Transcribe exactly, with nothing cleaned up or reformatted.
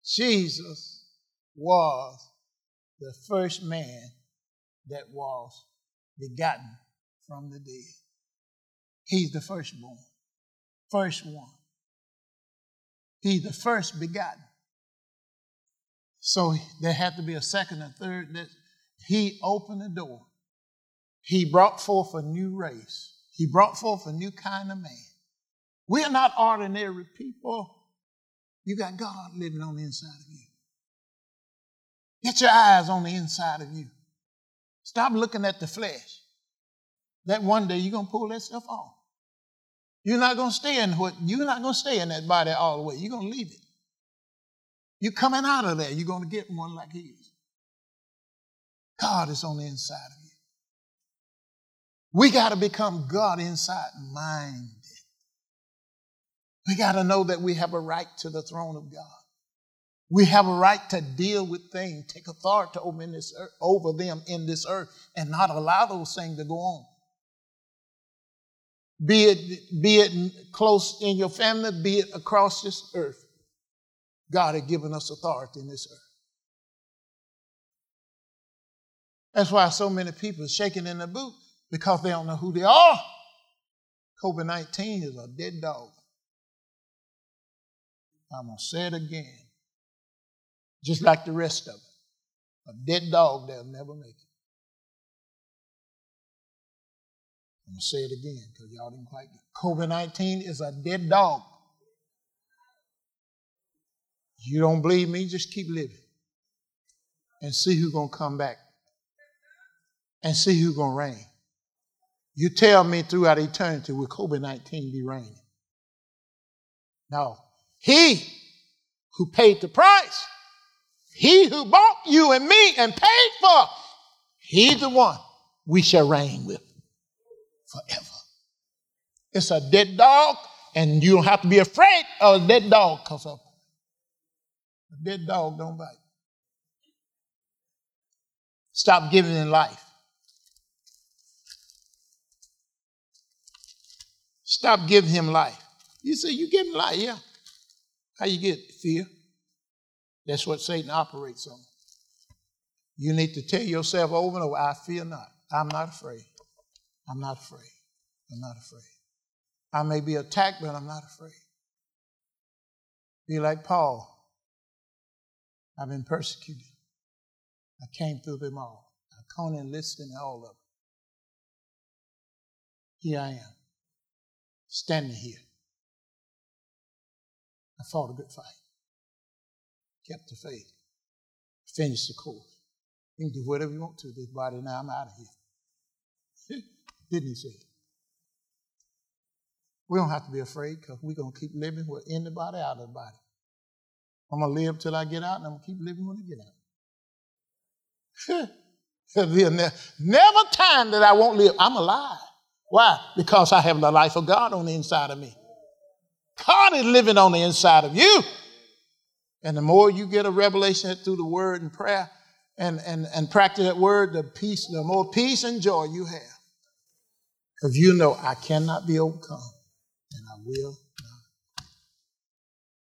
Jesus was the first man that was begotten from the dead. He's the firstborn, first one. He's the first begotten. So there had to be a second and third. That he opened the door. He brought forth a new race. He brought forth a new kind of man. We are not ordinary people. You got God living on the inside of you. Get your eyes on the inside of you. Stop looking at the flesh. That one day you're going to pull that stuff off. You're not going to stay in what you're not going to stay in that body all the way. You're going to leave it. You're coming out of there. You're going to get one like his. God is on the inside of you. We got to become God inside minded. We got to know that we have a right to the throne of God. We have a right to deal with things, take authority over, in this earth, over them in this earth, and not allow those things to go on. Be it, be it close in your family, be it across this earth. God has given us authority in this earth. That's why so many people are shaking in the boot, because they don't know who they are. COVID nineteen is a dead dog. I'm going to say it again. Just like the rest of it. A dead dog that'll never make it. I'm going to say it again because y'all didn't quite get it. COVID nineteen is a dead dog. You don't believe me? Just keep living. And see who's going to come back. And see who's going to reign. You tell me throughout eternity will COVID nineteen be reigning? No. He who paid the price, he who bought you and me and paid for, he's the one we shall reign with forever. It's a dead dog, and you don't have to be afraid of a dead dog, because a dead dog don't bite. Stop giving him life. Stop giving him life. You say, you give him life, yeah. How you get it? Fear. That's what Satan operates on. You need to tell yourself over and over, I fear not. I'm not afraid. I'm not afraid. I'm not afraid. I may be attacked, but I'm not afraid. Be like Paul. I've been persecuted. I came through them all. I couldn't enlist in all of them. Here I am, standing here. I fought a good fight. Kept the faith. Finished the course. You can do whatever you want to this body now. I'm out of here. Didn't he say it? We don't have to be afraid, because we're going to keep living. We're in the body, out of the body. I'm going to live till I get out, and I'm going to keep living when I get out. There'll be never, never time that I won't live. I'm alive. Why? Because I have the life of God on the inside of me. God is living on the inside of you. And the more you get a revelation through the word and prayer and, and, and practice that word, the peace, the more peace and joy you have. Because you know I cannot be overcome, and I will